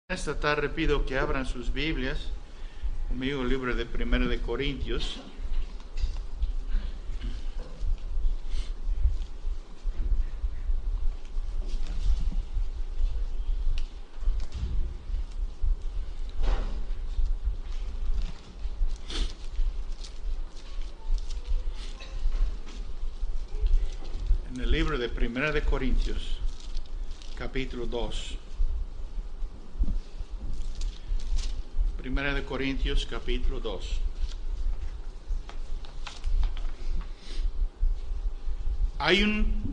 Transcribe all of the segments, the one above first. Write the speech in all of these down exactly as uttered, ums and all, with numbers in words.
Esta tarde pido que abran sus Biblias conmigo el libro de Primera de Corintios. En el libro de Primera de Corintios, capítulo dos. Primera de Corintios, capítulo dos. Hay un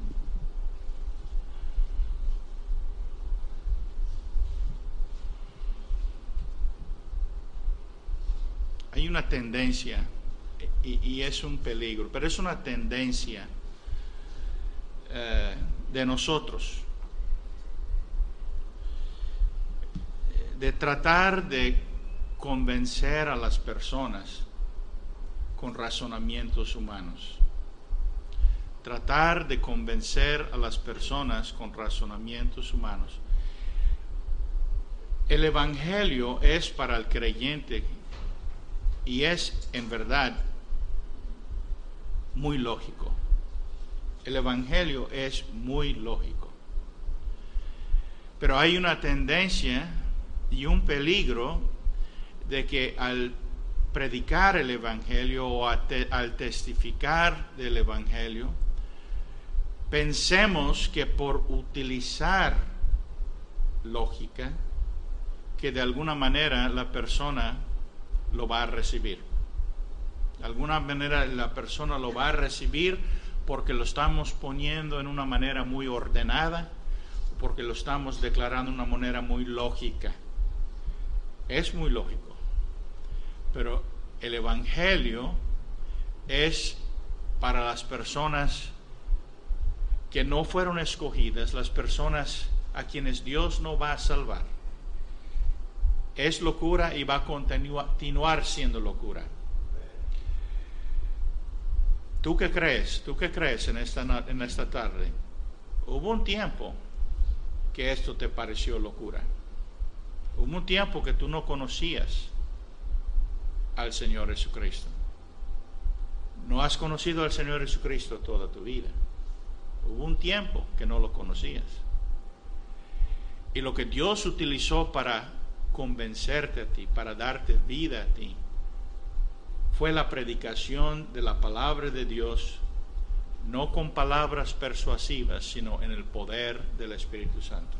hay una tendencia y, y es un peligro, pero es una tendencia eh, de nosotros de tratar de convencer a las personas con razonamientos humanos. Tratar de convencer a las personas con razonamientos humanos. El Evangelio es para el creyente y es en verdad muy lógico. El Evangelio es muy lógico. Pero hay una tendencia y un peligro de que al predicar el Evangelio o te, al testificar del Evangelio, pensemos que por utilizar lógica, que de alguna manera la persona lo va a recibir. De alguna manera la persona lo va a recibir porque lo estamos poniendo en una manera muy ordenada, porque lo estamos declarando de una manera muy lógica. Es muy lógico. Pero el Evangelio es para las personas que no fueron escogidas, las personas a quienes Dios no va a salvar. Es locura y va a continuar siendo locura. ¿Tú qué crees? ¿Tú qué crees en esta, en esta tarde? Hubo un tiempo que esto te pareció locura. Hubo un tiempo que tú no conocías al Señor Jesucristo. No has conocido al Señor Jesucristo toda tu vida. Hubo un tiempo que no lo conocías. Y lo que Dios utilizó para convencerte a ti, para darte vida a ti, fue la predicación de la palabra de Dios, no con palabras persuasivas, sino en el poder del Espíritu Santo.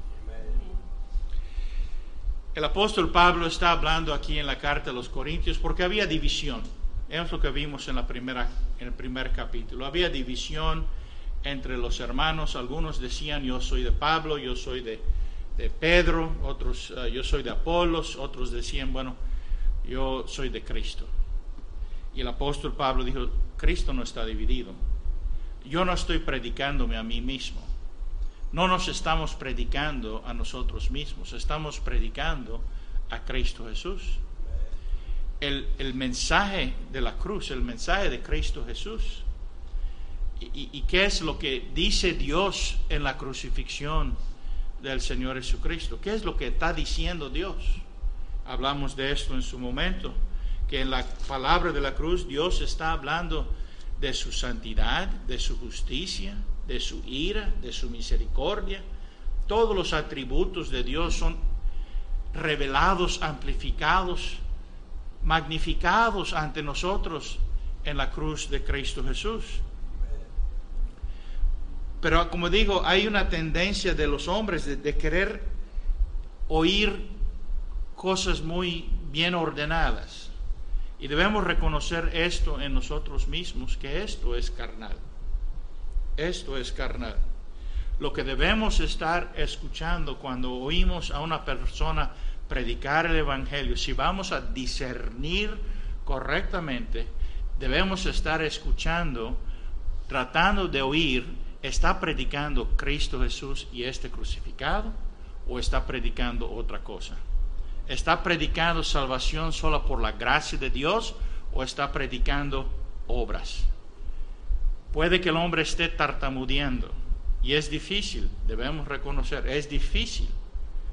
El apóstol Pablo está hablando aquí en la carta a los Corintios porque había división. Es lo que vimos en, la primera, en el primer capítulo. Había división entre los hermanos. Algunos decían, yo soy de Pablo, yo soy de, de Pedro, otros, uh, yo soy de Apolos, otros decían, bueno, yo soy de Cristo. Y el apóstol Pablo dijo, Cristo no está dividido. Yo no estoy predicándome a mí mismo. No nos estamos predicando a nosotros mismos, estamos predicando a Cristo Jesús. El, el mensaje de la cruz, el mensaje de Cristo Jesús. Y, y, ¿Y qué es lo que dice Dios en la crucifixión del Señor Jesucristo? ¿Qué es lo que está diciendo Dios? Hablamos de esto en su momento, que en la palabra de la cruz Dios está hablando de su santidad, de su justicia, de su ira, de su misericordia. Todos los atributos de Dios son revelados, amplificados, magnificados ante nosotros en la cruz de Cristo Jesús. Pero como digo, hay una tendencia de los hombres de, de querer oír cosas muy bien ordenadas. Y debemos reconocer esto en nosotros mismos, que esto es carnal. Esto es carnal. Lo que debemos estar escuchando cuando oímos a una persona predicar el Evangelio, si vamos a discernir correctamente, debemos estar escuchando, tratando de oír, ¿está predicando Cristo Jesús y este crucificado? ¿O está predicando otra cosa? ¿Está predicando salvación solo por la gracia de Dios? ¿O está predicando obras? Puede que el hombre esté tartamudeando, y es difícil, debemos reconocer, es difícil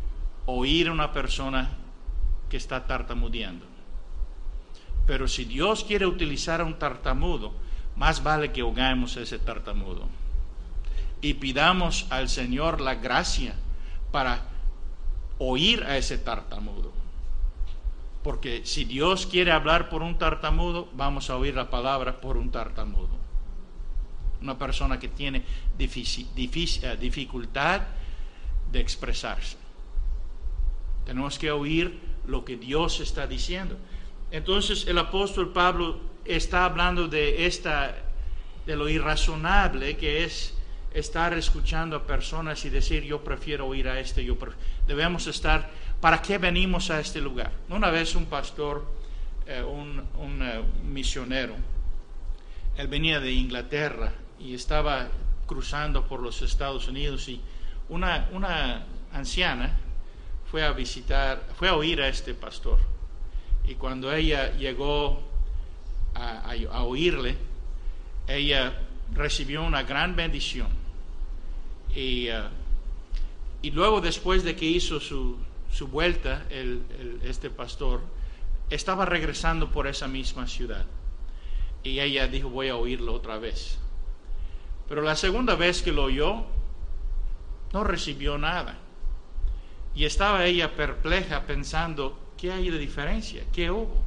oír a una persona que está tartamudeando. Pero si Dios quiere utilizar a un tartamudo, más vale que oigamos a ese tartamudo y pidamos al Señor la gracia para oír a ese tartamudo. Porque si Dios quiere hablar por un tartamudo, vamos a oír la palabra por un tartamudo. Una persona que tiene difícil, difícil, uh, dificultad de expresarse. Tenemos que oír lo que Dios está diciendo. Entonces el apóstol Pablo está hablando de esta, de lo irrazonable que es estar escuchando a personas y decir, yo prefiero oír a este, yo prefiero. Debemos estar, ¿para qué venimos a este lugar? Una vez un pastor, eh, un, un uh, misionero, él venía de Inglaterra y estaba cruzando por los Estados Unidos, y una, una anciana fue a visitar, fue a oír a este pastor, y cuando ella llegó a, a, a oírle, ella recibió una gran bendición, y, uh, y luego después de que hizo su, su vuelta, el, el, este pastor estaba regresando por esa misma ciudad, y ella dijo, voy a oírlo otra vez. Pero la segunda vez que lo oyó, no recibió nada. Y estaba ella perpleja pensando, ¿qué hay de diferencia? ¿Qué hubo?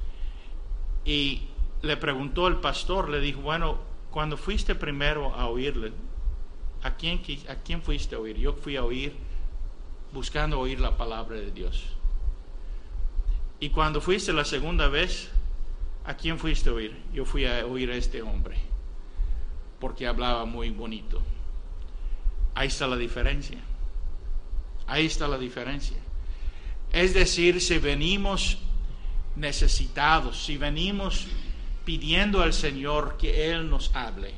Y le preguntó el pastor, le dijo, bueno, cuando fuiste primero a oírle, ¿a quién, ¿a quién fuiste a oír? Yo fui a oír, buscando oír la palabra de Dios. Y cuando fuiste la segunda vez, ¿a quién fuiste a oír? Yo fui a oír a este hombre, porque hablaba muy bonito. Ahí está la diferencia. Ahí está la diferencia. Es decir, si venimos necesitados, si venimos pidiendo al Señor que Él nos hable,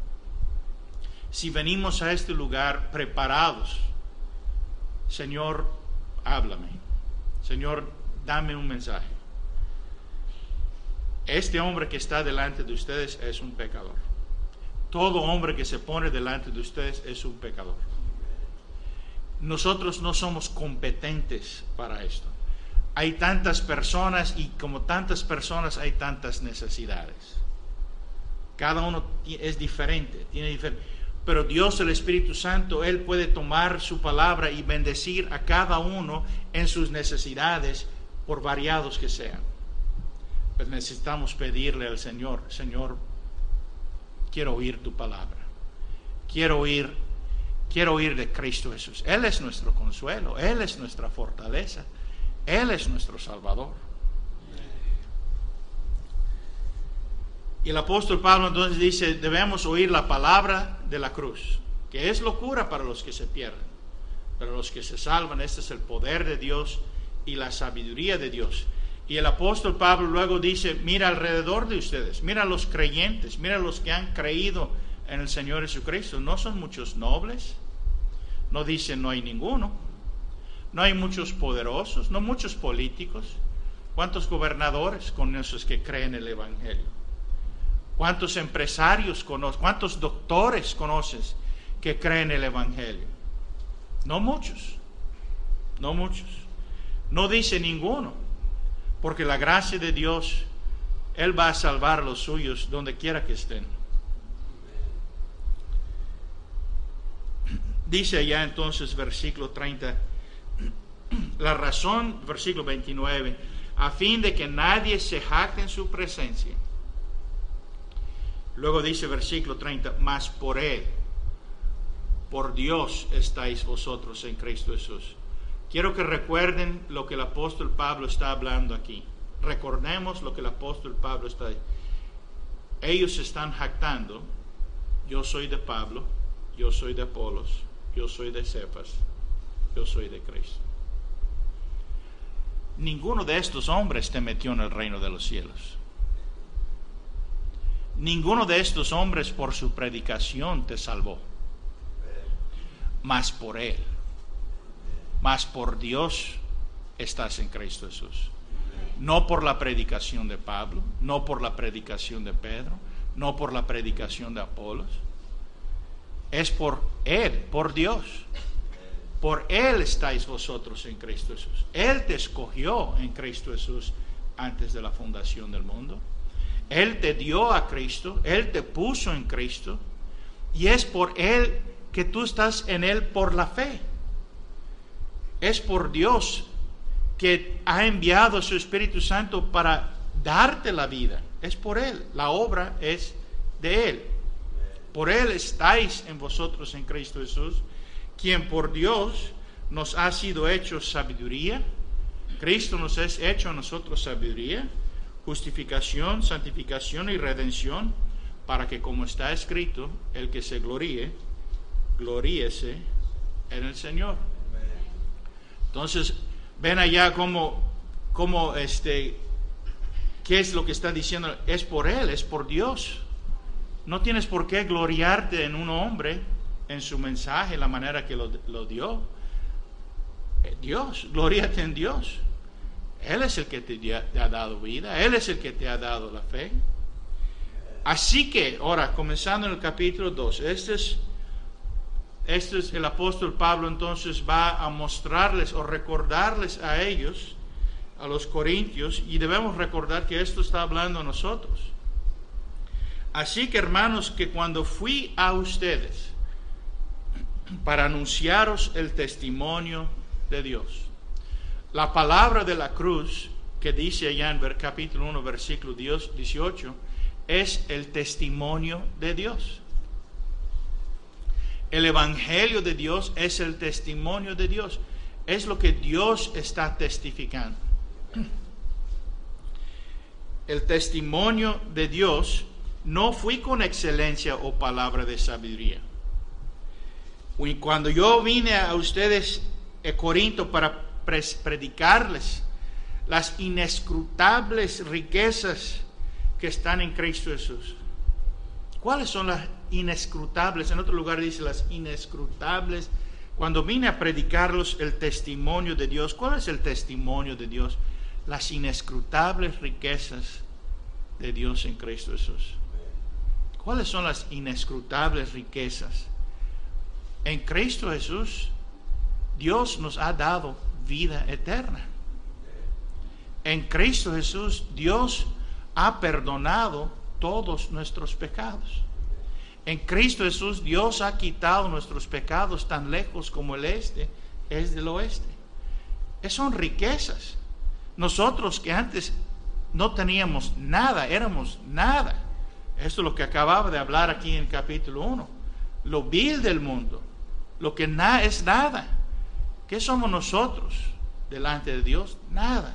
si venimos a este lugar preparados, Señor, háblame. Señor, dame un mensaje. Este hombre que está delante de ustedes es un pecador. Todo hombre que se pone delante de ustedes es un pecador. Nosotros no somos competentes para esto. Hay tantas personas, y como tantas personas hay tantas necesidades. Cada uno es diferente, tiene diferente. Pero Dios, el Espíritu Santo, Él puede tomar su palabra y bendecir a cada uno en sus necesidades, por variados que sean. Pues necesitamos pedirle al Señor, Señor, quiero oír tu palabra. Quiero oír, quiero oír de Cristo Jesús. Él es nuestro consuelo, Él es nuestra fortaleza, Él es nuestro Salvador. Y el apóstol Pablo entonces dice, debemos oír la palabra de la cruz, que es locura para los que se pierden, pero los que se salvan, este es el poder de Dios y la sabiduría de Dios. Y el apóstol Pablo luego dice, mira alrededor de ustedes, mira a los creyentes, mira a los que han creído en el Señor Jesucristo. ¿No son muchos nobles? No dice, no hay ninguno. No hay muchos poderosos, no muchos políticos. ¿Cuántos gobernadores conoces que creen el Evangelio? ¿Cuántos empresarios conoces? ¿Cuántos doctores conoces que creen el Evangelio? No muchos, no muchos. No dice ninguno, porque la gracia de Dios, Él va a salvar a los suyos donde quiera que estén. Dice allá entonces versículo treinta, la razón, versículo veintinueve, a fin de que nadie se jacte en su presencia. Luego dice versículo treinta, mas por Él, por Dios estáis vosotros en Cristo Jesús. Quiero que recuerden lo que el apóstol Pablo está hablando aquí. Recordemos lo que el apóstol Pablo está diciendo. Ellos se están jactando, yo soy de Pablo, yo soy de Apolos, yo soy de Cefas, yo soy de Cristo. Ninguno de estos hombres te metió en el reino de los cielos. Ninguno de estos hombres por su predicación te salvó, mas por Él, mas por Dios estás en Cristo Jesús. No por la predicación de Pablo, no por la predicación de Pedro, no por la predicación de Apolos. Es por Él, por Dios. por Él estáis vosotros en Cristo Jesús. Él te escogió en Cristo Jesús antes de la fundación del mundo. Él te dio a Cristo, Él te puso en Cristo, y es por Él que tú estás en Él por la fe. Es por Dios que ha enviado a su Espíritu Santo para darte la vida. Es por Él, la obra es de Él. Por Él estáis en vosotros en Cristo Jesús, quien por Dios nos ha sido hecho sabiduría. Cristo nos es hecho a nosotros sabiduría, justificación, santificación y redención, para que, como está escrito, el que se gloríe, gloríese en el Señor. Entonces, ven allá como, como este, ¿qué es lo que está diciendo? Es por Él, es por Dios. No tienes por qué gloriarte en un hombre, en su mensaje, la manera que lo, lo dio. Dios, gloríate en Dios. Él es el que te, te ha dado vida, Él es el que te ha dado la fe. Así que, ahora, comenzando en el capítulo dos, este es, este es el apóstol Pablo, entonces va a mostrarles o recordarles a ellos, a los corintios, y debemos recordar que esto está hablando a nosotros. Así que, hermanos, que cuando fui a ustedes para anunciaros el testimonio de Dios, la palabra de la cruz, que dice allá en capítulo uno, versículo dieciocho, es el testimonio de Dios. El evangelio de Dios es el testimonio de Dios. Es lo que Dios está testificando. El testimonio de Dios, no fui con excelencia o palabra de sabiduría. Y cuando yo vine a ustedes a Corinto para predicarles las inescrutables riquezas que están en Cristo Jesús. ¿Cuáles son las inescrutables? En otro lugar dice las inescrutables. Cuando vine a predicarlos el testimonio de Dios, ¿cuál es el testimonio de Dios? Las inescrutables riquezas de Dios en Cristo Jesús. ¿Cuáles son las inescrutables riquezas? En Cristo Jesús, Dios nos ha dado vida eterna. En Cristo Jesús, Dios ha perdonado todos nuestros pecados. En Cristo Jesús, Dios ha quitado nuestros pecados tan lejos como el este es del oeste. Esas son riquezas. Nosotros que antes no teníamos nada, éramos nada. Esto es lo que acababa de hablar aquí en el capítulo uno. Lo vil del mundo, lo que na- es nada. ¿Qué somos nosotros delante de Dios? Nada.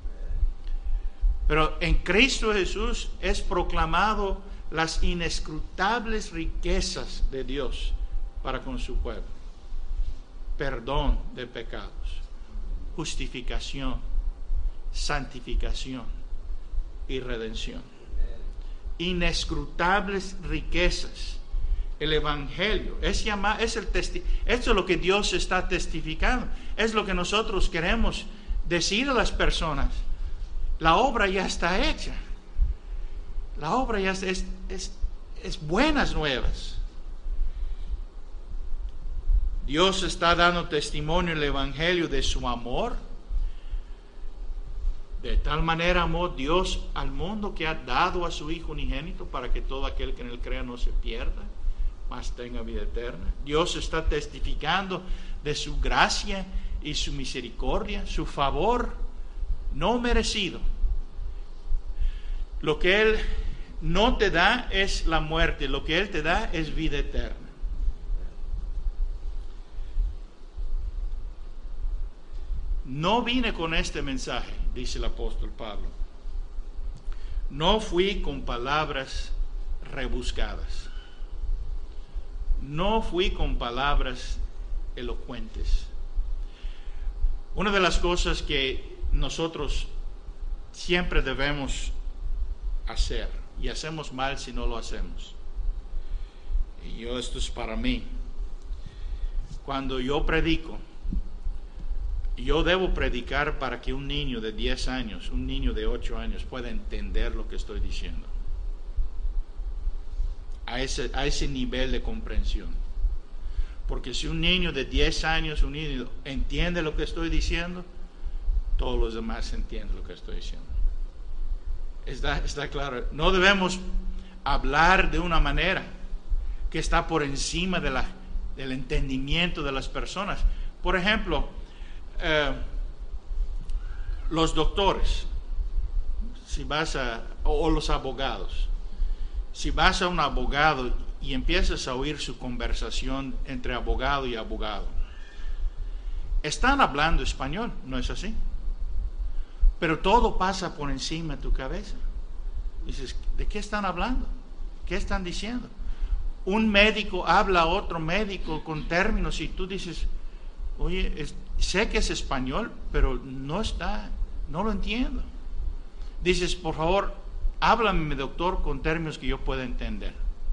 Pero en Cristo Jesús es proclamado las inescrutables riquezas de Dios para con su pueblo. Perdón de pecados, justificación, santificación y redención. Inescrutables riquezas. El evangelio es llamado, es el testi- esto es lo que Dios está testificando, es lo que nosotros queremos decir a las personas. La obra ya está hecha, la obra ya es, es, es, es buenas nuevas. Dios está dando testimonio en el evangelio de su amor. De tal manera amó Dios al mundo que ha dado a su Hijo unigénito para que todo aquel que en él crea no se pierda, mas tenga vida eterna. Dios está testificando de su gracia y su misericordia, su favor no merecido. Lo que Él no te da es la muerte, lo que Él te da es vida eterna. No vine con este mensaje, dice el apóstol Pablo. No fui con palabras rebuscadas. No fui con palabras elocuentes. Una de las cosas que nosotros siempre debemos hacer, y hacemos mal si no lo hacemos, y yo, esto es para mí, cuando yo predico, yo debo predicar para que un niño de diez años, un niño de ocho años pueda entender lo que estoy diciendo. A ese, a ese nivel de comprensión. Porque si un niño de diez años, un niño entiende lo que estoy diciendo, todos los demás entienden lo que estoy diciendo. Está, está claro. No debemos hablar de una manera que está por encima de la, del entendimiento de las personas. Por ejemplo, eh, los doctores, si vas a, o, o los abogados, si vas a un abogado y empiezas a oír su conversación entre abogado y abogado, están hablando español, ¿no es así? Pero todo pasa por encima de tu cabeza. Dices, ¿de qué están hablando? ¿Qué están diciendo? Un médico habla a otro médico con términos y tú dices, oye, es, sé que es español, pero no está, no lo entiendo. Dices, por favor, háblame, doctor, con términos que yo pueda entender.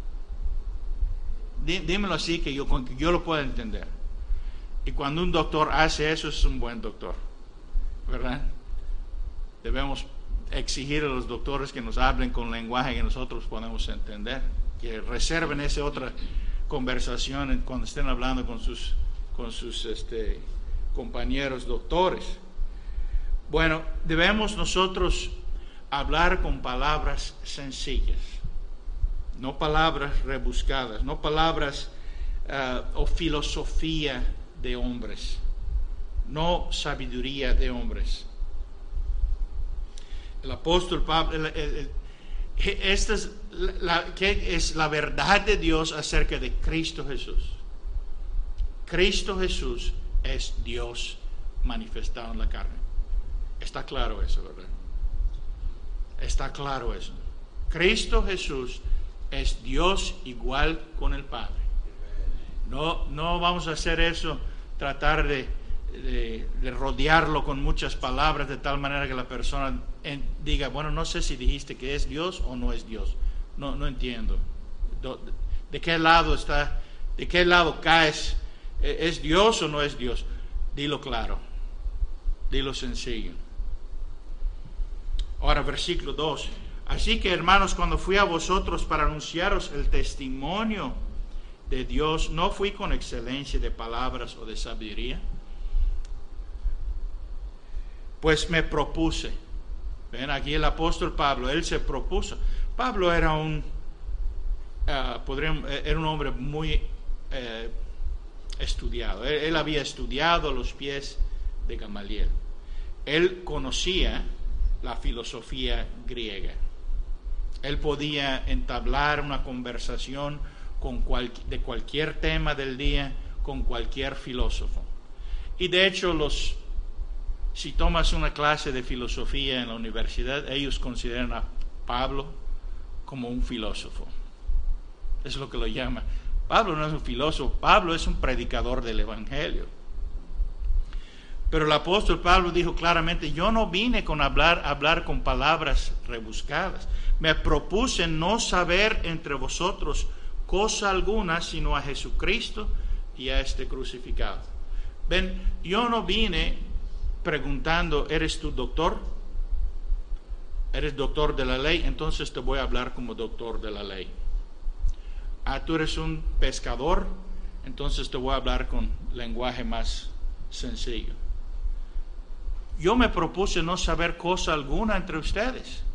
Dí, dímelo así que yo, que yo lo pueda entender. Y cuando un doctor hace eso, es un buen doctor, ¿verdad? Debemos exigir a los doctores que nos hablen con lenguaje que nosotros podemos entender, que reserven esa otra conversación cuando estén hablando con sus, con sus este, compañeros doctores. Bueno, debemos nosotros hablar con palabras sencillas, no palabras rebuscadas, no palabras uh, o filosofía de hombres, no sabiduría de hombres. El apóstol Pablo, el, el, el, esta es la, que es la verdad de Dios acerca de Cristo Jesús. Cristo Jesús es Dios manifestado en la carne. Está claro eso, ¿verdad? Está claro eso. Cristo Jesús es Dios igual con el Padre. No, no vamos a hacer eso, tratar de, de, de rodearlo con muchas palabras de tal manera que la persona en, diga, bueno, no sé si dijiste que es Dios o no es Dios. No, no entiendo. ¿De, de qué lado está? ¿De qué lado caes? ¿Es Dios o no es Dios? Dilo claro. Dilo sencillo. Ahora, versículo dos. Así que, hermanos, cuando fui a vosotros para anunciaros el testimonio de Dios, no fui con excelencia de palabras o de sabiduría, pues me propuse. Ven, aquí el apóstol Pablo, él se propuso. Pablo era un, uh, podríamos, era un hombre muy uh, estudiado. Él, él había estudiado a los pies de Gamaliel. Él conocía la filosofía griega. Él podía entablar una conversación con cual, de cualquier tema del día con cualquier filósofo. Y de hecho, los, si tomas una clase de filosofía en la universidad, ellos consideran a Pablo como un filósofo. Es lo que lo llama. Pablo no es un filósofo, Pablo es un predicador del Evangelio. Pero el apóstol Pablo dijo claramente, yo no vine con hablar, hablar con palabras rebuscadas. Me propuse no saber entre vosotros cosa alguna, sino a Jesucristo y a este crucificado. Ven, yo no vine preguntando, ¿eres tú doctor? ¿Eres doctor de la ley? Entonces te voy a hablar como doctor de la ley. Ah, tú eres un pescador, entonces te voy a hablar con lenguaje más sencillo. Yo me propuse no saber cosa alguna entre ustedes.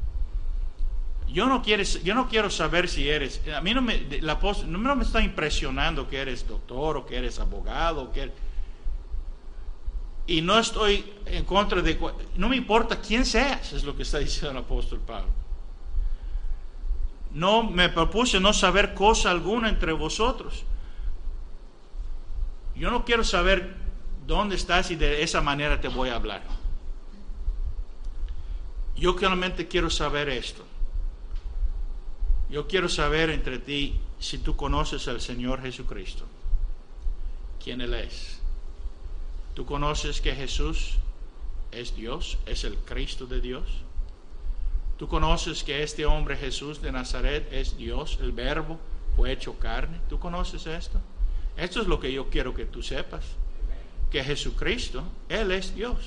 Yo no, quieres, yo no quiero saber si eres, a mí no me, la, no me está impresionando que eres doctor o que eres abogado, que, y no estoy en contra de, no me importa quién seas, es lo que está diciendo el apóstol Pablo. No me propuse no saber cosa alguna entre vosotros. Yo no quiero saber dónde estás y de esa manera te voy a hablar. Yo solamente quiero saber esto. Yo quiero saber entre ti si tú conoces al Señor Jesucristo, quién Él es. ¿Tú conoces que Jesús es Dios, es el Cristo de Dios? ¿Tú conoces que este hombre Jesús de Nazaret es Dios, el Verbo fue hecho carne? ¿Tú conoces esto? Esto es lo que yo quiero que tú sepas, que Jesucristo, Él es Dios,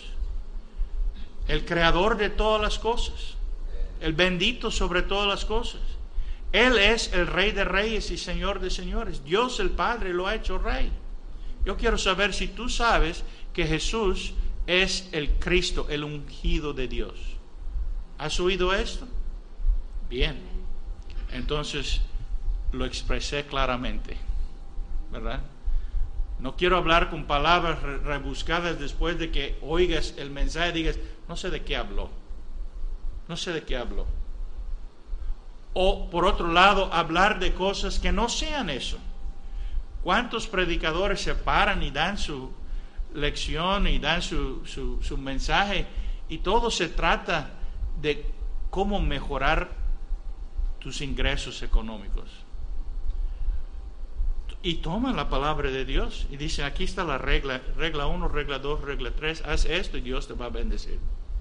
el creador de todas las cosas, el bendito sobre todas las cosas, Él es el Rey de Reyes y Señor de Señores. Dios el Padre lo ha hecho Rey. Yo quiero saber si tú sabes que Jesús es el Cristo, el ungido de Dios. ¿Has oído esto? Bien. Entonces lo expresé claramente, ¿verdad? No quiero hablar con palabras rebuscadas después de que oigas el mensaje y digas, no sé de qué habló. No sé de qué habló. O por otro lado, hablar de cosas que no sean eso. ¿Cuántos predicadores se paran y dan su lección y dan su, su, su mensaje? Y todo se trata de cómo mejorar tus ingresos económicos. Y toman la palabra de Dios y dicen, aquí está la regla, regla uno, regla dos, regla tres, haz esto y Dios te va a bendecir.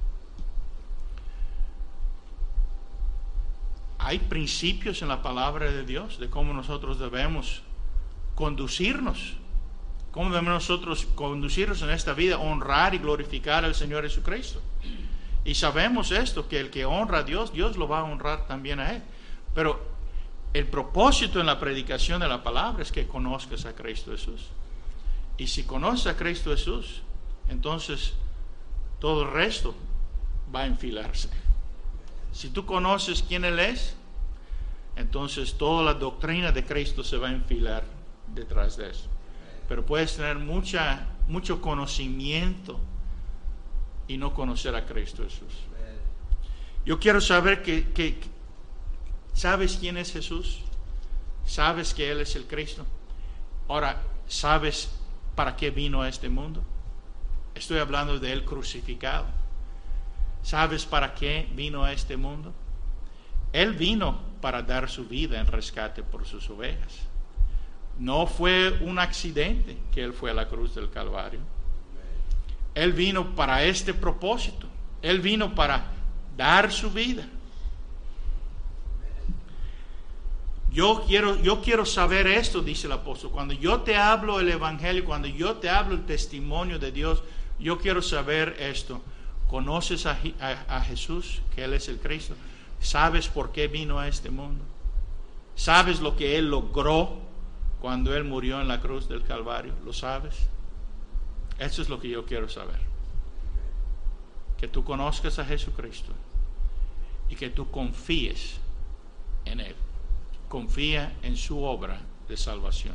Hay principios en la palabra de Dios de cómo nosotros debemos conducirnos, cómo debemos nosotros conducirnos en esta vida, honrar y glorificar al Señor Jesucristo. Y sabemos esto, que el que honra a Dios, Dios lo va a honrar también a Él. Pero el propósito en la predicación de la palabra es que conozcas a Cristo Jesús. Y si conoces a Cristo Jesús, entonces todo el resto va a enfilarse. Si tú conoces quién Él es, entonces toda la doctrina de Cristo se va a enfilar detrás de eso. Pero puedes tener mucha, mucho conocimiento y no conocer a Cristo Jesús. Yo quiero saber que, que ¿sabes quién es Jesús? ¿Sabes que Él es el Cristo? Ahora, ¿sabes para qué vino a este mundo? Estoy hablando de Él crucificado. ¿Sabes para qué vino a este mundo? Él vino para dar su vida en rescate por sus ovejas. No fue un accidente que Él fue a la cruz del Calvario. Él vino para este propósito. Él vino para dar su vida. Yo quiero, yo quiero saber esto, dice el apóstol. Cuando yo te hablo el evangelio, cuando yo te hablo el testimonio de Dios, yo quiero saber esto. ¿Conoces a, a, a Jesús, que Él es el Cristo? ¿Sabes por qué vino a este mundo? ¿Sabes lo que Él logró cuando Él murió en la cruz del Calvario? ¿Lo sabes? Eso es lo que yo quiero saber. Que tú conozcas a Jesucristo y que tú confíes en Él. Confía en su obra de salvación.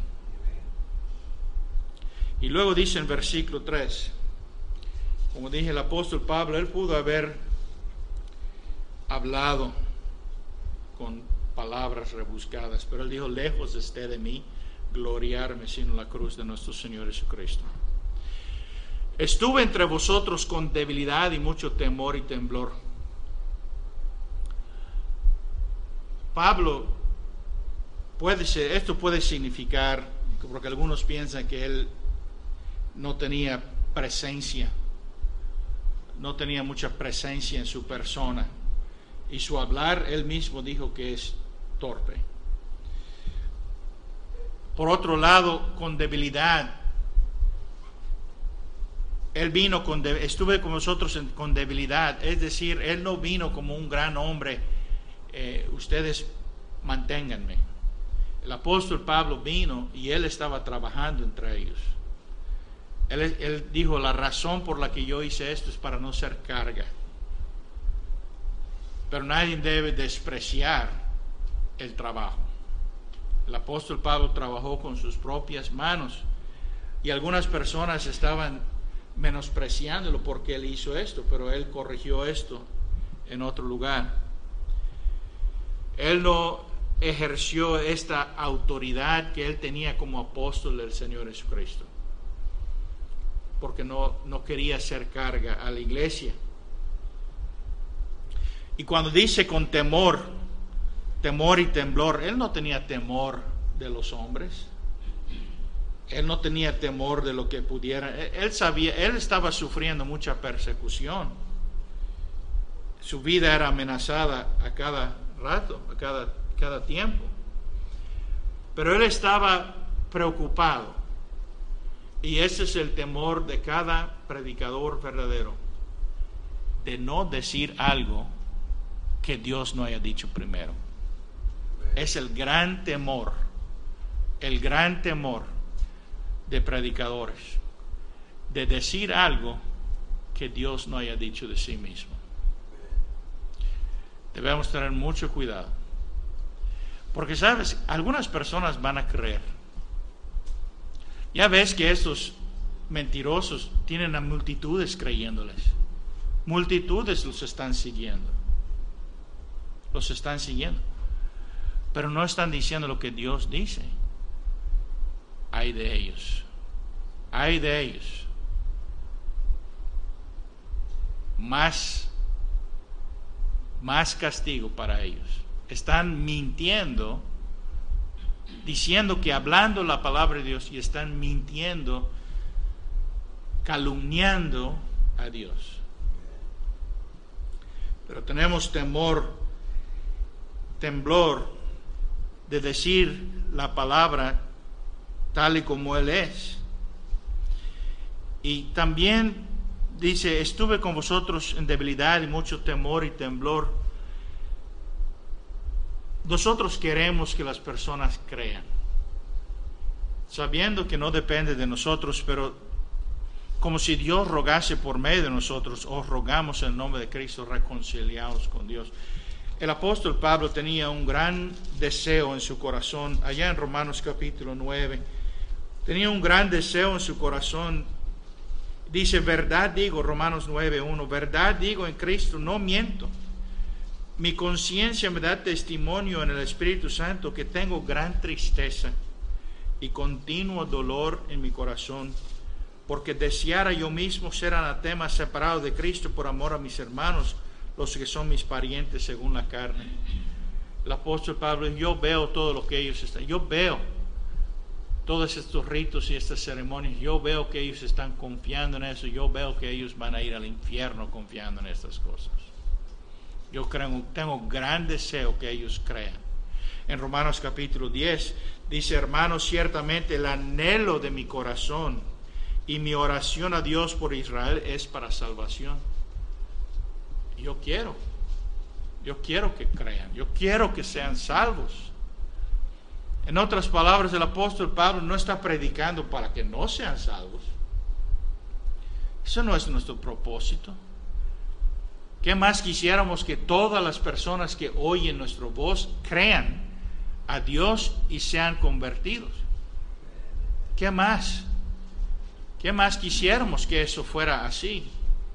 Y luego dice en versículo tres, como dije, el apóstol Pablo, él pudo haber hablado con palabras rebuscadas, pero él dijo, lejos esté de mí gloriarme sino la cruz de nuestro Señor Jesucristo. Estuve entre vosotros con debilidad y mucho temor y temblor. Pablo, puede ser, esto puede significar, porque algunos piensan que él no tenía presencia, no tenía mucha presencia en su persona, y su hablar, él mismo dijo que es torpe. Por otro lado, con debilidad, él vino con, de, estuve con nosotros en, con debilidad, es decir, él no vino como un gran hombre, eh, ustedes manténganme. El apóstol Pablo vino y él estaba trabajando entre ellos. Él, él dijo, la razón por la que yo hice esto es para no ser carga. Pero nadie debe despreciar el trabajo. El apóstol Pablo trabajó con sus propias manos y algunas personas estaban menospreciándolo porque él hizo esto, pero él corrigió esto en otro lugar. Él no ejerció esta autoridad que él tenía como apóstol del Señor Jesucristo, porque no, no quería hacer carga a la iglesia. Y cuando dice con temor, temor y temblor, él no tenía temor de los hombres, él no tenía temor de lo que pudiera, él sabía, él estaba sufriendo mucha persecución, su vida era amenazada a cada rato, a cada, cada tiempo, pero él estaba preocupado, y ese es el temor de cada predicador verdadero, de no decir algo que Dios no haya dicho primero. Es el gran temor, el gran temor de predicadores, de decir algo que Dios no haya dicho de sí mismo. Debemos tener mucho cuidado, porque sabes, algunas personas van a creer. Ya ves que estos mentirosos tienen a multitudes creyéndoles, multitudes los están siguiendo, los están siguiendo, pero no están diciendo lo que Dios dice. Ay de ellos, ay de ellos. Más, más castigo para ellos. Están mintiendo, diciendo que hablando la palabra de Dios, y están mintiendo, calumniando a Dios. Pero tenemos temor, temblor de decir la palabra tal y como Él es. Y también dice, estuve con vosotros en debilidad y mucho temor y temblor. Nosotros queremos que las personas crean, sabiendo que no depende de nosotros, pero como si Dios rogase por medio de nosotros, os rogamos en el nombre de Cristo, reconciliados con Dios. El apóstol Pablo tenía un gran deseo en su corazón, allá en Romanos capítulo nueve, tenía un gran deseo en su corazón. Dice, verdad digo, Romanos nueve uno, verdad digo en Cristo, no miento. Mi conciencia me da testimonio en el Espíritu Santo que tengo gran tristeza y continuo dolor en mi corazón, porque deseara yo mismo ser anatema, separado de Cristo por amor a mis hermanos, los que son mis parientes según la carne. El apóstol Pablo, yo veo todo lo que ellos están, yo veo todos estos ritos y estas ceremonias, yo veo que ellos están confiando en eso, yo veo que ellos van a ir al infierno confiando en estas cosas. Yo creo, tengo gran deseo que ellos crean. En Romanos capítulo diez dice, hermanos, ciertamente el anhelo de mi corazón y mi oración a Dios por Israel es para salvación. Yo quiero, yo quiero que crean, yo quiero que sean salvos. En otras palabras, el apóstol Pablo no está predicando para que no sean salvos. Eso no es nuestro propósito. ¿Qué más quisiéramos que todas las personas que oyen nuestra voz crean a Dios y sean convertidos? ¿Qué más? ¿Qué más quisiéramos que eso fuera así?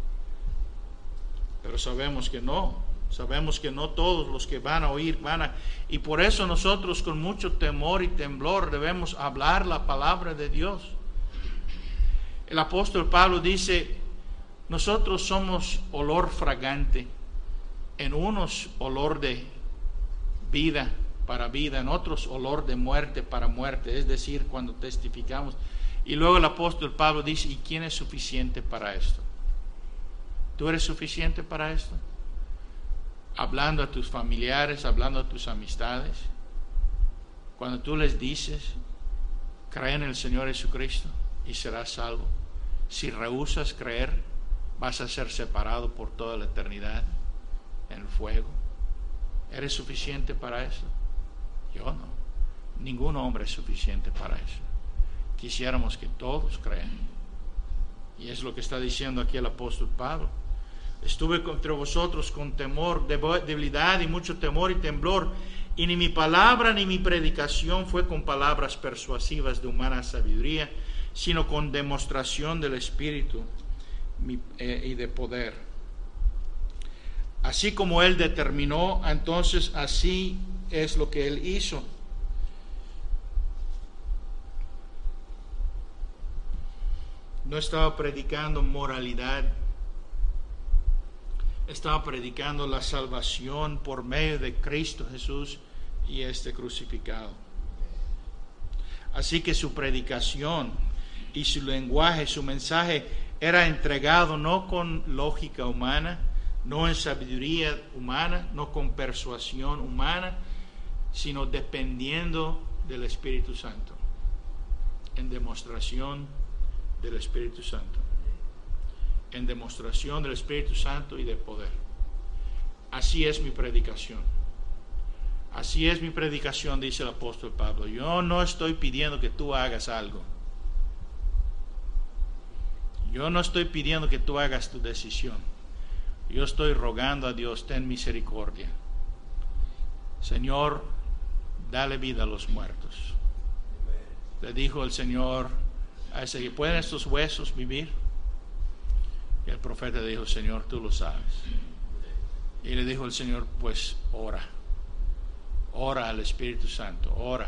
Pero sabemos que no. Sabemos que no todos los que van a oír van a... Y por eso nosotros con mucho temor y temblor debemos hablar la palabra de Dios. El apóstol Pablo dice, nosotros somos olor fragante. En unos olor de vida para vida, en otros olor de muerte para muerte. Es decir, cuando testificamos. Y luego el apóstol Pablo dice, ¿y quién es suficiente para esto? ¿Tú eres suficiente para esto? Hablando a tus familiares, hablando a tus amistades, cuando tú les dices, cree en el Señor Jesucristo y serás salvo. Si rehusas creer, vas a ser separado por toda la eternidad en el fuego. ¿Eres suficiente para eso? Yo no. Ningún hombre es suficiente para eso. Quisiéramos que todos crean. Y es lo que está diciendo aquí el apóstol Pablo. Estuve entre vosotros con temor, debilidad y mucho temor y temblor, y ni mi palabra ni mi predicación fue con palabras persuasivas de humana sabiduría, sino con demostración del Espíritu y de poder. Así como Él determinó, entonces así es lo que Él hizo. No estaba predicando moralidad. Estaba predicando la salvación por medio de Cristo Jesús y este crucificado. Así que su predicación y su lenguaje, su mensaje era entregado no con lógica humana, no en sabiduría humana, no con persuasión humana, sino dependiendo del Espíritu Santo, en demostración del Espíritu Santo. En demostración del Espíritu Santo y de poder. Así es mi predicación. Así es mi predicación, dice el apóstol Pablo. Yo no estoy pidiendo que tú hagas algo. Yo no estoy pidiendo que tú hagas tu decisión. Yo estoy rogando a Dios, ten misericordia. Señor, dale vida a los muertos. Le dijo el Señor a ese: ¿pueden estos huesos vivir? Y el profeta dijo: Señor, tú lo sabes. Y le dijo el Señor: pues ora. Ora al Espíritu Santo, ora.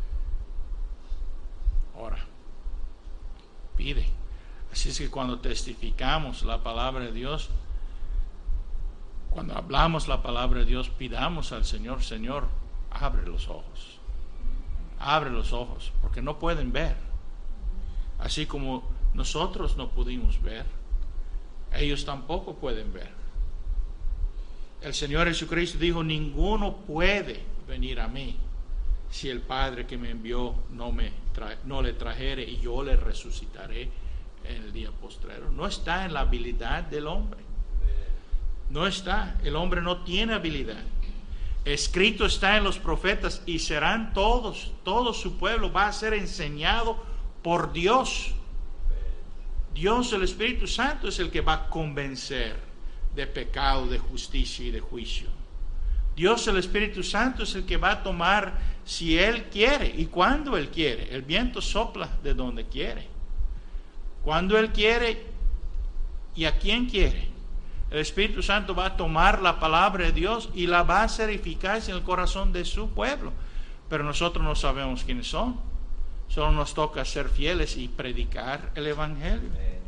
Ora. Pide. Así es que cuando testificamos la palabra de Dios, cuando hablamos la palabra de Dios, pidamos al Señor: Señor, abre los ojos. Abre los ojos, porque no pueden ver. Así como nosotros no pudimos ver, ellos tampoco pueden ver. El Señor Jesucristo dijo: ninguno puede venir a mí si el Padre que me envió no, me tra- no le trajere, y yo le resucitaré en el día postrero. No está en la habilidad del hombre. No está. El hombre no tiene habilidad. Escrito está en los profetas: y serán todos, todo su pueblo va a ser enseñado por Dios. Dios, el Espíritu Santo, es el que va a convencer de pecado, de justicia y de juicio. Dios, el Espíritu Santo, es el que va a tomar, si Él quiere y cuando Él quiere. El viento sopla de donde quiere. Cuando Él quiere y a quien quiere. El Espíritu Santo va a tomar la palabra de Dios y la va a hacer eficaz en el corazón de su pueblo. Pero nosotros no sabemos quiénes son. Solo nos toca ser fieles y predicar el Evangelio.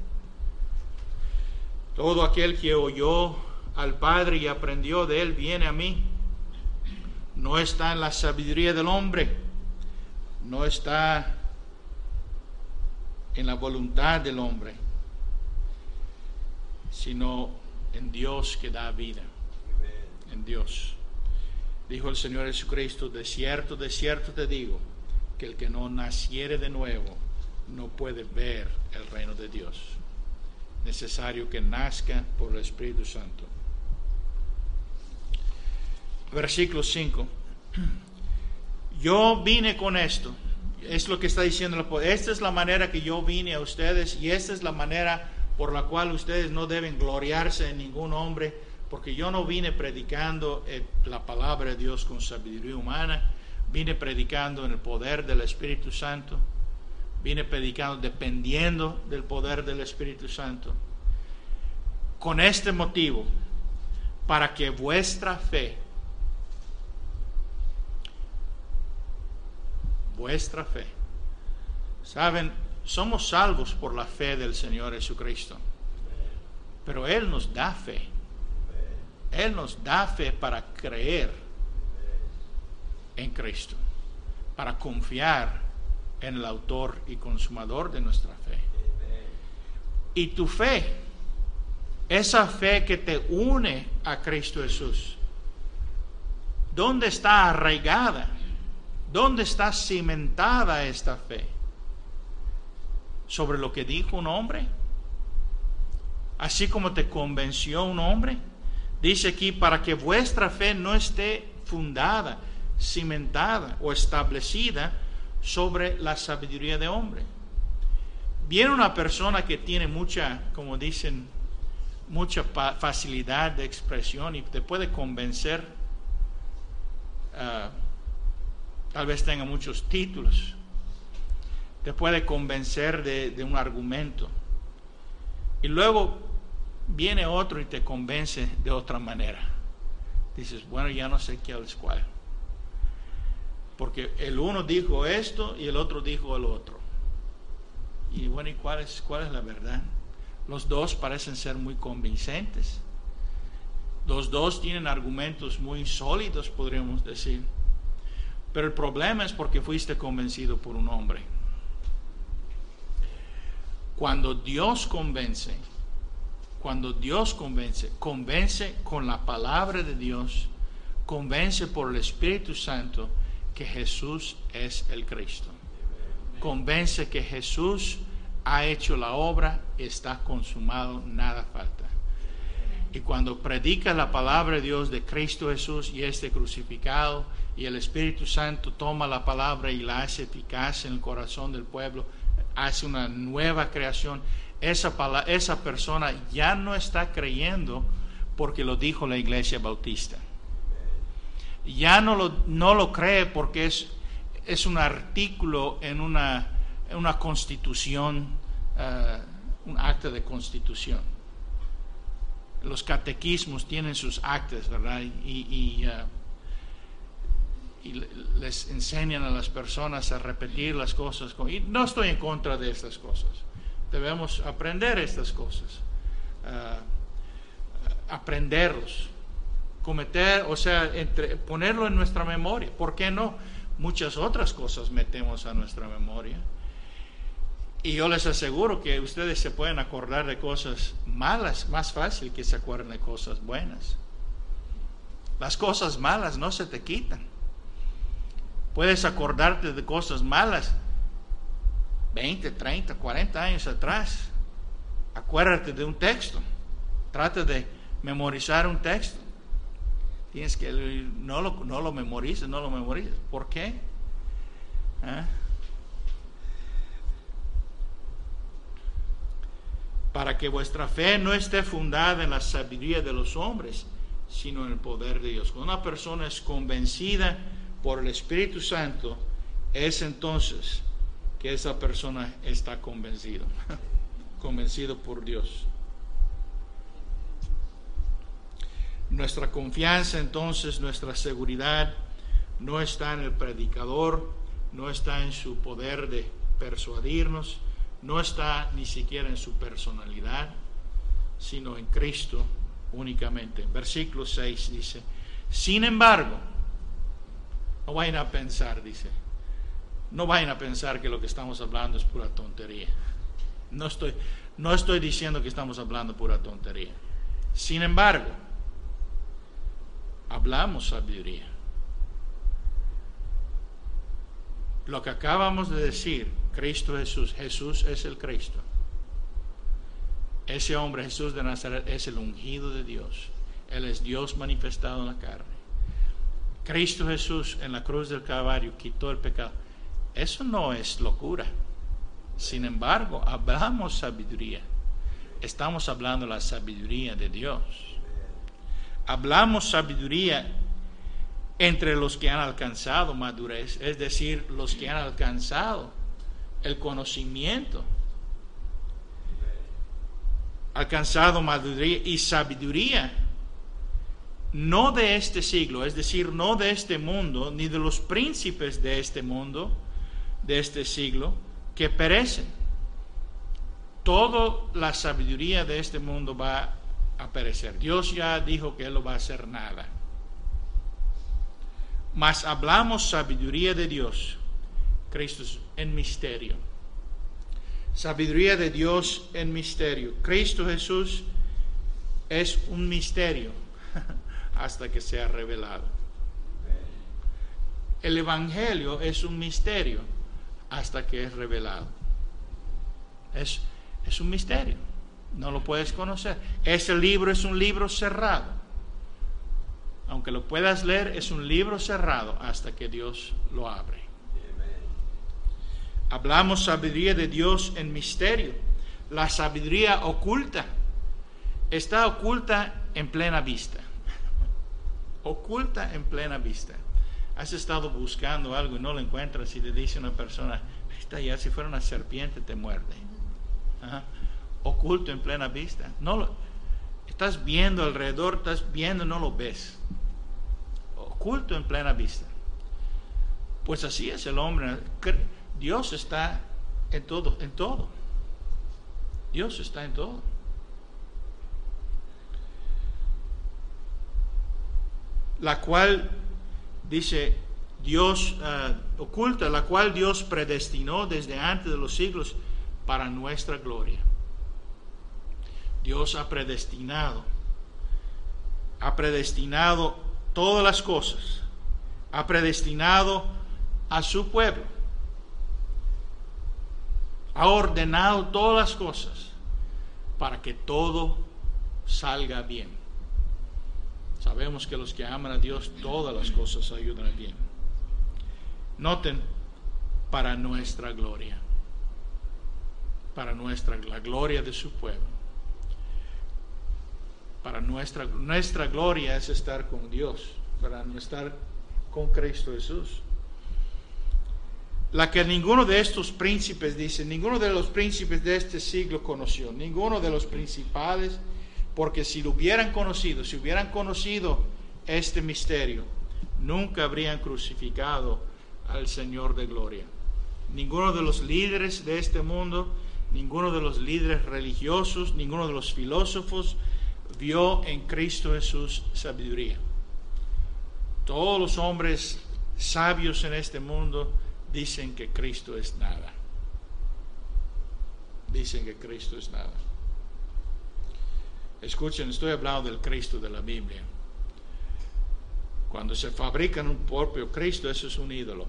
Todo aquel que oyó al Padre y aprendió de Él viene a mí. No está en la sabiduría del hombre, no está en la voluntad del hombre, sino en Dios que da vida. En Dios. Dijo el Señor Jesucristo: de cierto, de cierto te digo, que el que no naciere de nuevo no puede ver el reino de Dios. Necesario que nazca por el Espíritu Santo. Versículo cinco. Yo vine con esto. Es lo que está diciendo el apóstol. Esta es la manera que yo vine a ustedes, y esta es la manera por la cual ustedes no deben gloriarse en ningún hombre, porque yo no vine predicando eh, la palabra de Dios con sabiduría humana. Vine predicando en el poder del Espíritu Santo. Vine predicando dependiendo del poder del Espíritu Santo. Con este motivo, para que vuestra fe, vuestra fe, saben, somos salvos por la fe del Señor Jesucristo, pero Él nos da fe. Él nos da fe para creer en Cristo, para confiar en el autor y consumador de nuestra fe. Y tu fe, esa fe que te une a Cristo Jesús, ¿dónde está arraigada? ¿Dónde está cimentada esta fe? ¿Sobre lo que dijo un hombre? Así como te convenció un hombre. Dice aquí: para que vuestra fe no esté fundada, cimentada o establecida sobre la sabiduría de hombre. Viene una persona que tiene mucha, como dicen, mucha facilidad de expresión y te puede convencer. Uh, tal vez tenga muchos títulos. Te puede convencer de, de un argumento. Y luego viene otro y te convence de otra manera. Dices: bueno, ya no sé qué es cuál. Porque el uno dijo esto y el otro dijo el otro. Y bueno, ¿y cuál es, cuál es la verdad? Los dos parecen ser muy convincentes. Los dos tienen argumentos muy sólidos, podríamos decir. Pero el problema es porque fuiste convencido por un hombre. Cuando Dios convence, cuando Dios convence, convence con la palabra de Dios, convence por el Espíritu Santo que Jesús es el Cristo. Convence que Jesús ha hecho la obra, está consumado, nada falta. Y cuando predica la palabra de Dios de Cristo Jesús y este crucificado, y el Espíritu Santo toma la palabra y la hace eficaz en el corazón del pueblo, hace una nueva creación, esa, palabra, esa persona ya no está creyendo porque lo dijo la Iglesia Bautista. Ya no lo, no lo cree porque es, es un artículo en una, en una constitución, uh, un acta de constitución. Los catequismos tienen sus actas, ¿verdad? Y, y, uh, y les enseñan a las personas a repetir las cosas. Y no estoy en contra de estas cosas. Debemos aprender estas cosas. Uh, aprenderlos. Cometer, o sea, entre, ponerlo en nuestra memoria. ¿Por qué no? Muchas otras cosas metemos a nuestra memoria. Y yo les aseguro que ustedes se pueden acordar de cosas malas más fácil que se acuerden de cosas buenas. Las cosas malas no se te quitan. Puedes acordarte de cosas malas veinte, treinta, cuarenta años atrás. Acuérdate de un texto. Trata de memorizar un texto. Tienes que no lo, no lo memorices, no lo memorices. ¿Por qué? ¿Eh? Para que vuestra fe no esté fundada en la sabiduría de los hombres, sino en el poder de Dios. Cuando una persona es convencida por el Espíritu Santo, es entonces que esa persona está convencido, convencido por Dios. Nuestra confianza, entonces, nuestra seguridad no está en el predicador, no está en su poder de persuadirnos, no está ni siquiera en su personalidad, sino en Cristo únicamente. Versículo seis dice, sin embargo, no vayan a pensar, dice, no vayan a pensar que lo que estamos hablando es pura tontería. No estoy, no estoy diciendo que estamos hablando pura tontería. Sin embargo, hablamos sabiduría. Lo que acabamos de decir, Cristo Jesús, Jesús es el Cristo. Ese hombre, Jesús de Nazaret, es el ungido de Dios. Él es Dios manifestado en la carne. Cristo Jesús en la cruz del Calvario quitó el pecado. Eso no es locura. Sin embargo, hablamos sabiduría. Estamos hablando de la sabiduría de Dios. Hablamos sabiduría entre los que han alcanzado madurez, es decir, los que han alcanzado el conocimiento, alcanzado madurez y sabiduría, no de este siglo, es decir, no de este mundo, ni de los príncipes de este mundo, de este siglo, que perecen. Toda la sabiduría de este mundo va a perecer. Dios ya dijo que Él no va a hacer nada. Mas hablamos sabiduría de Dios, Cristo en misterio. Sabiduría de Dios en misterio. Cristo Jesús es un misterio hasta que sea revelado. El Evangelio es un misterio hasta que es revelado. Es, es un misterio. No lo puedes conocer. Ese libro es un libro cerrado. Aunque lo puedas leer, es un libro cerrado hasta que Dios lo abre. Hablamos sabiduría de Dios en misterio. La sabiduría oculta está oculta en plena vista. Oculta en plena vista. Has estado buscando algo y no lo encuentras y te dice una persona, está ya, si fuera una serpiente te muerde. Ajá. Oculto en plena vista. No lo, estás viendo alrededor, estás viendo, no lo ves. Oculto en plena vista. Pues así es el hombre. Dios está en todo, en todo. Dios está en todo. La cual dice Dios uh, oculta, la cual Dios predestinó desde antes de los siglos para nuestra gloria. Dios ha predestinado, ha predestinado todas las cosas, ha predestinado a su pueblo, ha ordenado todas las cosas para que todo salga bien. Sabemos que los que aman a Dios, todas las cosas ayudan a bien. Noten, para nuestra gloria. Para nuestra, la gloria de su pueblo. Para nuestra, nuestra gloria es estar con Dios, para estar con Cristo Jesús. La que ninguno de estos príncipes, dice, ninguno de los príncipes de este siglo conoció, ninguno de los principales, porque si lo hubieran conocido, si hubieran conocido este misterio, nunca habrían crucificado al Señor de gloria. Ninguno de los líderes de este mundo, ninguno de los líderes religiosos, ninguno de los filósofos vio en Cristo Jesús sabiduría. Todos los hombres sabios en este mundo dicen que Cristo es nada. Dicen que Cristo es nada. Escuchen, estoy hablando del Cristo de la Biblia. Cuando se fabrican un propio Cristo, eso es un ídolo.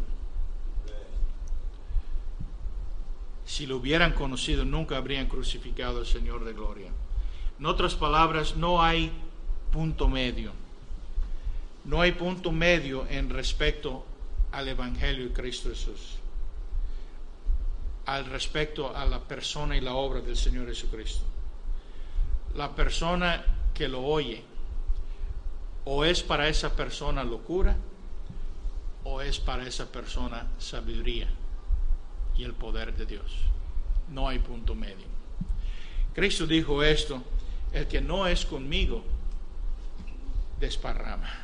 Si lo hubieran conocido, nunca habrían crucificado al Señor de gloria. En otras palabras, no hay punto medio. No hay punto medio en respecto al Evangelio de Cristo Jesús, al respecto a la persona y la obra del Señor Jesucristo. La persona que lo oye, o es para esa persona locura, o es para esa persona sabiduría y el poder de Dios. No hay punto medio. Cristo dijo esto: el que no es conmigo, desparrama.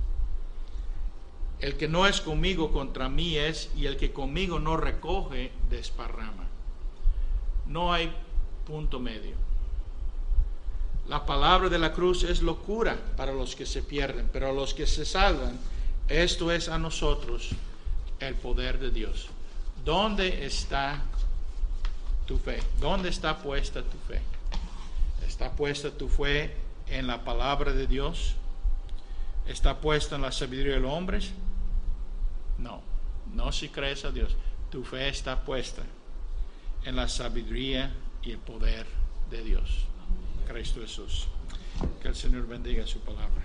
El que no es conmigo, contra mí es, y el que conmigo no recoge, desparrama. No hay punto medio. La palabra de la cruz es locura para los que se pierden, pero a los que se salvan, esto es a nosotros el poder de Dios. ¿Dónde está tu fe? ¿Dónde está puesta tu fe? ¿Está puesta tu fe en la palabra de Dios? ¿Está puesta en la sabiduría de los hombres? No, no si crees a Dios. Tu fe está puesta en la sabiduría y el poder de Dios. Cristo Jesús. Que el Señor bendiga su palabra.